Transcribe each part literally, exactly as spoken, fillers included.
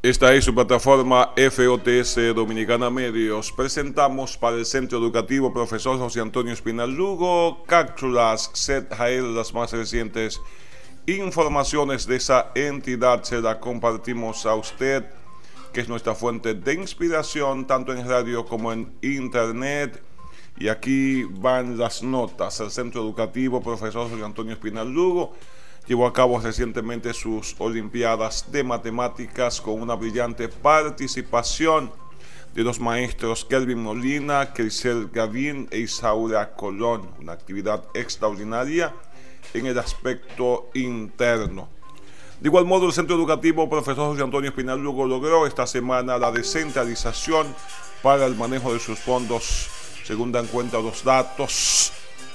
Esta es su plataforma F O T S Dominicana Medios. Presentamos para el Centro Educativo Profesor José Antonio Espinal Lugo cápsulas Z J L, las más recientes informaciones de esa entidad. Se la compartimos a usted, que es nuestra fuente de inspiración, tanto en radio como en internet. Y aquí van las notas. El Centro Educativo Profesor José Antonio Espinal Lugo llevó a cabo recientemente sus Olimpiadas de Matemáticas con una brillante participación de los maestros Kelvin Molina, Crisel Gavín e Isaura Colón. Una actividad extraordinaria en el aspecto interno. De igual modo, el Centro Educativo Profesor José Antonio Espinal Lugo logró esta semana la descentralización para el manejo de sus fondos, según dan cuenta los datos,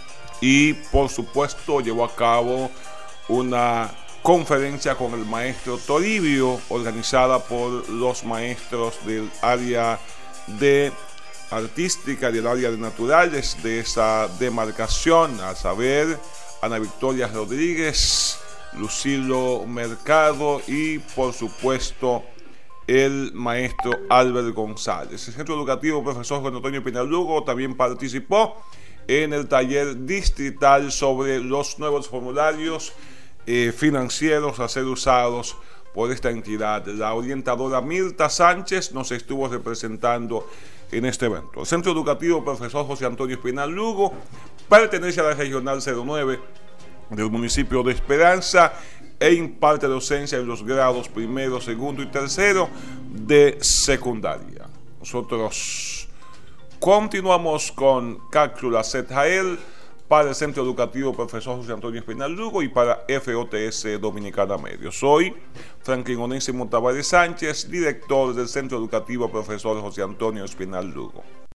y por supuesto llevó a cabo una conferencia con el maestro Toribio, organizada por los maestros del área de artística y del área de naturales de esa demarcación, a saber, Ana Victoria Rodríguez, Lucilo Mercado y por supuesto el maestro Albert González. El Centro Educativo Profesor Juan Antonio Espinal Lugo también participó en el taller distrital sobre los nuevos formularios eh, financieros a ser usados por esta entidad. La orientadora Mirta Sánchez nos estuvo representando en este evento. El Centro Educativo Profesor José Antonio Espinal Lugo pertenece a la Regional cero nueve del municipio de Esperanza e imparte docencia en los grados primero, segundo y tercero de secundaria. Nosotros continuamos con cápsulas Z J L para el Centro Educativo Profesor José Antonio Espinal Lugo y para F O T S Dominicana Medios. Soy Franklin Onésimo Tavares Sánchez, director del Centro Educativo Profesor José Antonio Espinal Lugo.